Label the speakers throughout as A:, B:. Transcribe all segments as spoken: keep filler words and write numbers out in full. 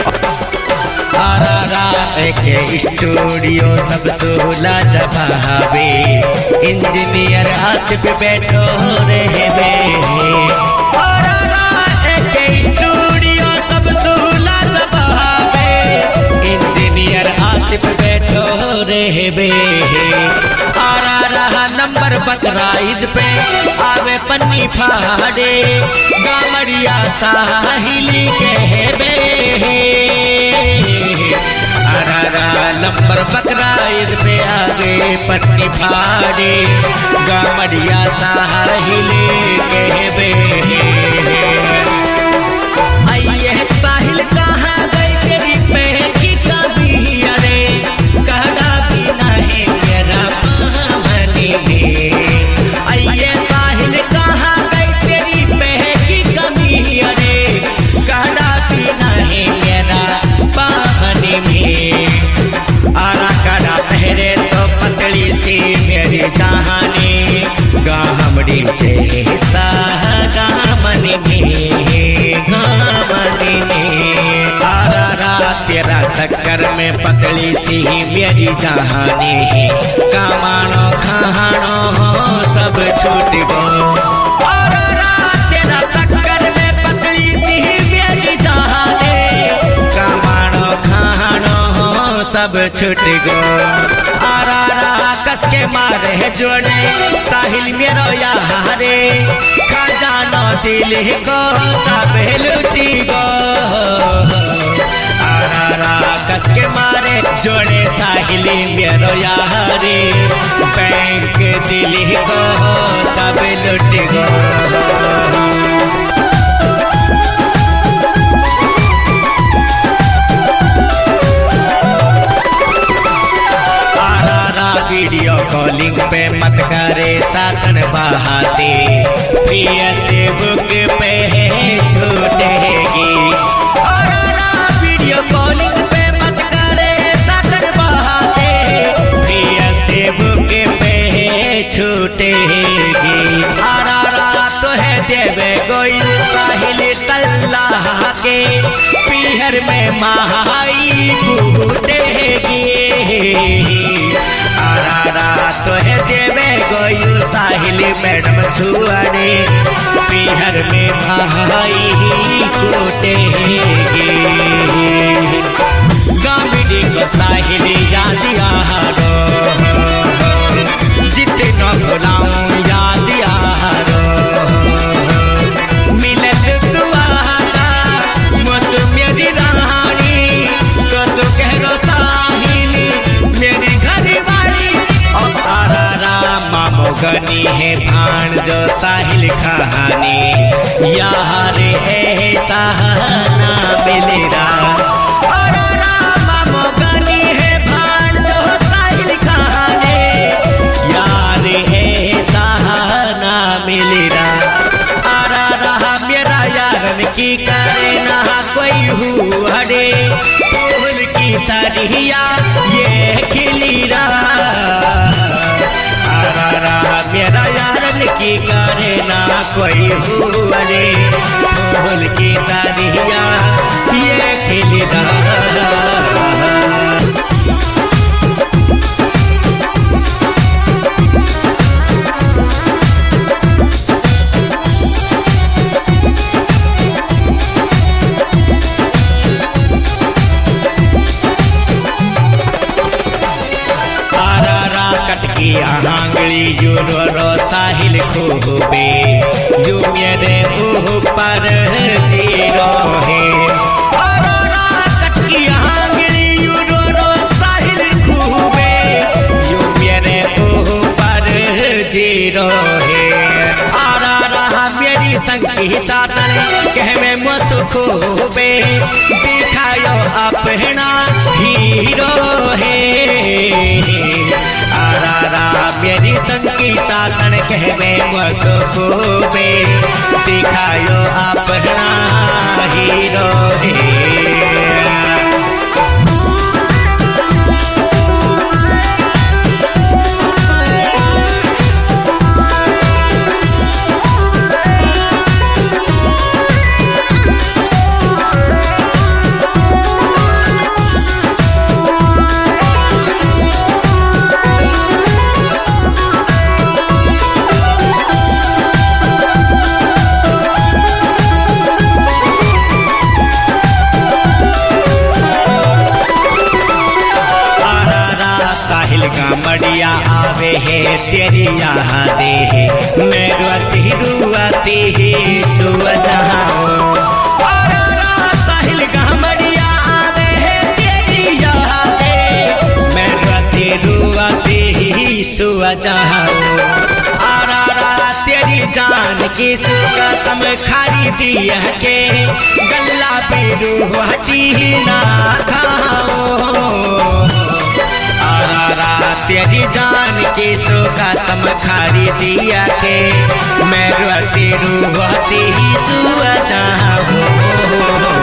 A: के स्टूडियो सब सोला जबावे इंजीनियर आसिफ बैठो रहे बे के स्टूडियो सब सोला जबावे इंजीनियर आसिफ बैठो रहे बे आरा रहा नंबर बकराइद पे आवे पन्नी फाड़े गामड़िया साहिली कहबे नंबर बकराइद पे आगे पन्नी फाड़े गामड़िया साहिल कहबे आइए साहिल कहाँ गई तेरी पहकी कभी अरे कहना भी नहीं मेरा पावनी में आइए साहिल कहाँ गई तेरी पहकी कभी अरे कहना भी नहीं मेरा पावनी में आरा कड़ा पहरे तो पतली सी मेरी जहानी गामड़ी जैसा गामनी में गामनी में आरा रात तेरा चक्कर में पतली सी मेरी जहानी कामानो खानो सब छूट गो आरा रात तेरा चक्कर में पतली सी मेरी जहानी कामानो खानो सब छूट गो आरा रहा कस के मारे जोड़े साहिल मेरो यारे खजानो दिल को सब लूटी गो आरा रहा कस के मारे जोड़े साहिल मेरो यारे बैंक दिल को सब लूटी गो वीडियो कॉलिंग पे मत करे सातन बहाते फेसबुक पे छूटेगी वीडियो कॉलिंग पे मत करे सातन बहाते फेसबुक पे छूटेगी आरा रात है देवे गोई साहिल तल्ला के पीहर में महाई कूटेगी रात है देवे गोयू साहिल मैडम छुआने पीहर में भाई कूटेगी गामिनी को साहिल याद यारो जितना बुलाऊं याद यारो मिलत दुआरा मौसम मेरी रानी तो तो कह रो साहिल मेरी घर वाली मोगनी है भाण जो साहिल कहानी यार ऐसा ना मिलेगा मोगनी है भाण जो साहिल कहानी यार ऐसा ना मिलेगा आरा रहा मेरा यारन की करे ना कोई हुआरे फूल की तरिया ये खिली रहा मेरा यारन की करे ना कोई हुआरे फूल की तरिया ये खिल रहा आंगली यू रो साहिल खूबे यू मेरे ऊपर जीरो है कटकी आंगली यू रो साहिल खूबे यू मेरे ऊपर जीरो है आरा रहा मेरी संगी सातन कह में मसखूबे दिखायो अपना हीरो है आरा मेरी संगी सातन कहने मसखूबे दिखायो अपना हीरो है घमड़िया आवे है तेरी यादें मैं रोती रुआती ही सुबह जाऊं साहिल घमड़िया आवे है तेरी यादें मैं रोती रुआती ही सुबह जाऊं तेरी जान की कसम खरीदी के गल्ला पे रूहटी ना खाओ आरा तेरी जान की कसम खरीदी के मैं रोती रूहती ही सुबह जाऊं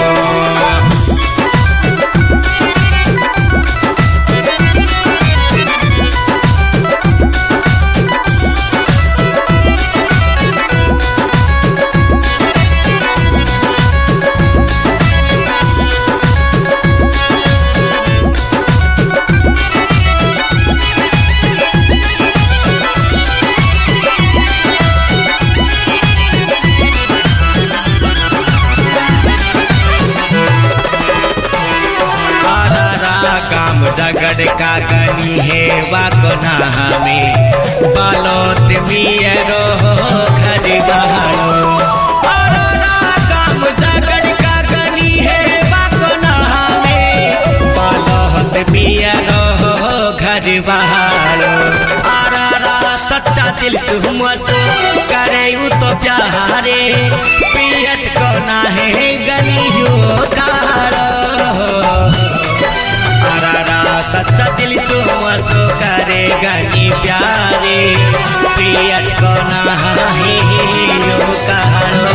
A: काम जगड़ का गनी है वाकना में बालोत मियरो घर बहारो काम जगड़ का गनी है वाकना में बालोत मियरो घर बहारो आरा सच्चा दिल सुमसो करे तो प्यारे पियत को ना है गनी कारो सच्चा दिल सुमसो करे गनी प्यारे पियत को ना है कारो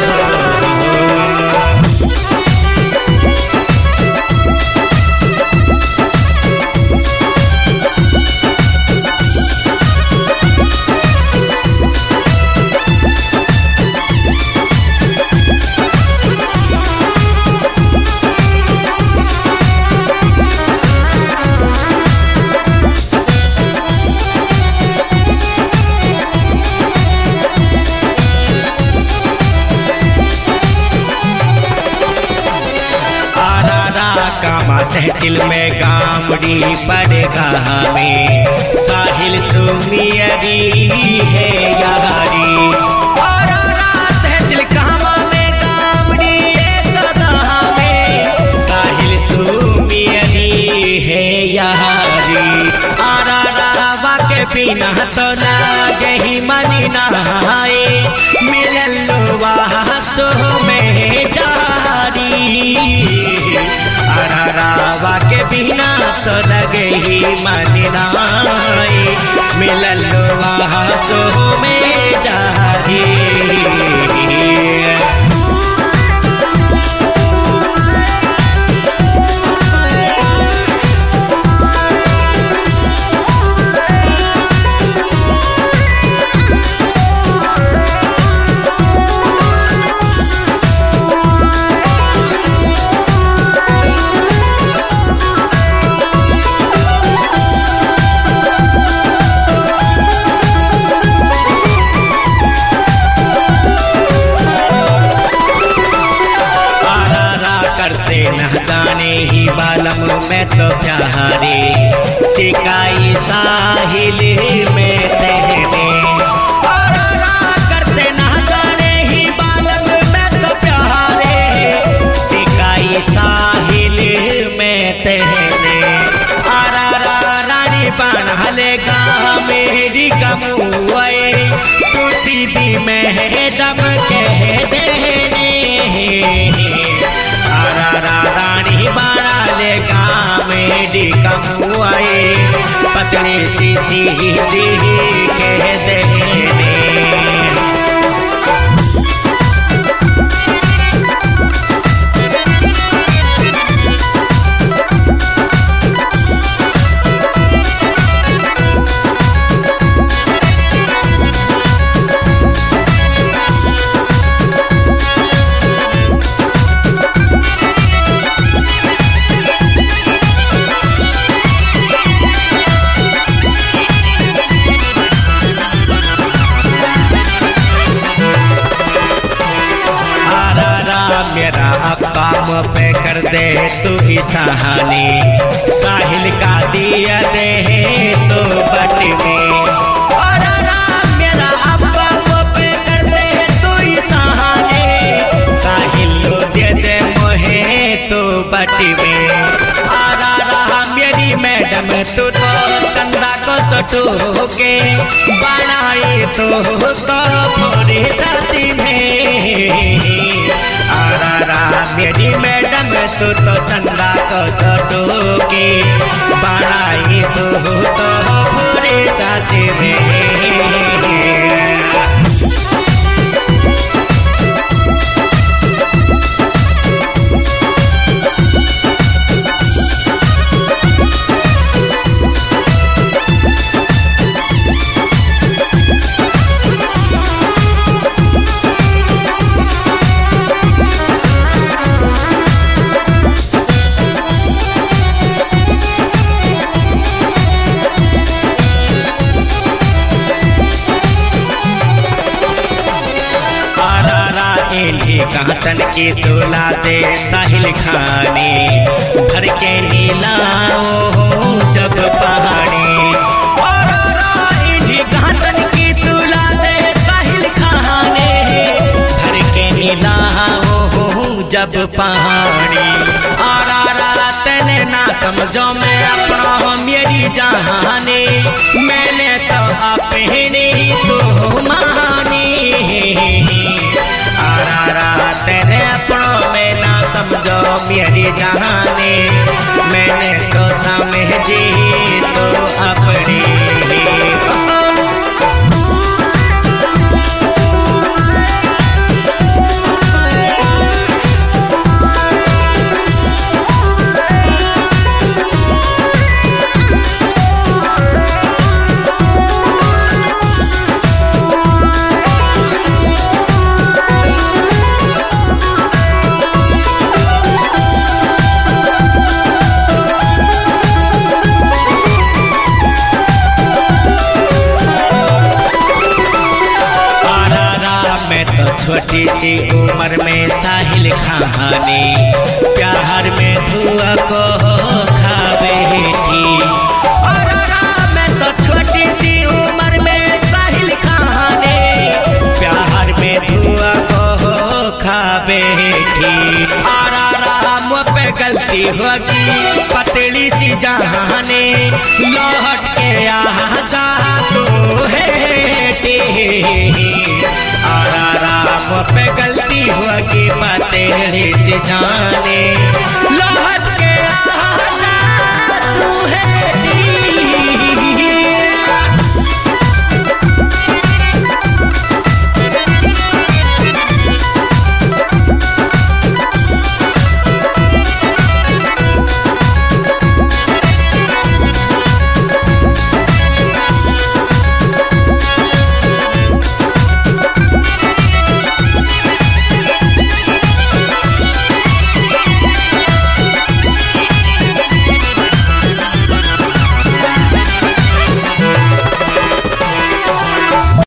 A: कामा तहसील में गामड़ी पड़ेगा हमें साहिल सुमियरी है यारी और तहसील कामा में गामड़ी सदा में साहिल सुमियरी है यारी आरा रावा के बिना तो लागे ही मनी नहाए मिलन वहाँ सो में जारी रावा के बिना तो लगे ही मनीना मिलन वहाँ सो में जारी जाने ही बालम में तो प्यारे सिकाई साहिल में तहने करते ना जाने ही बालम में तो प्यारे सिकाई साहिल में तहने आरा रानी बनहलेगा मेरी कमुए तू सीधी में दम कह देने रानी बाड़ा लेगा मेरी कमुआए पतली सी सीधी कह देने कर दे तू ही सहानी, साहिल का दिया दे तो बट में। और राम मेरा अब्बा वो पे कर दे तू ही सहानी, साहिल लो दे दे मोहे तो बट में। आरा रहा मेरी मैडम तू तो चंदा को सटो के बनाई तो तो भोरे साथी में। आरा रहा मेरी मैडम तू तो चंदा को सटो के बनाई तो तो भोरे साथी में। कांचन की तुला दे साहिल खाने, भर के नीलाओ जब पहाड़ी। और कांचन की तुला दे साहिल खाने, भर के नीलाओ जब पहाड़ी। और तेने ना समझो मैं अपना मेरी जहाने, मैंने तो अपने तो मानी। आरा तेरे अपनों में ना समझो मेरी जहाने, मैंने तो समझी तो अपनी। छोटी सी उम्र में साहिल खाने, प्यार में धुआं को खावे थी। और मैं तो छोटी सी उम्र में साहिल खाने, प्यार में धुआं को खावे थी। और राम पे गलती होगी पतली सी जहाने, लौट के यहाँ जा तो है। राम पे गलती होगी पतेली से जाने,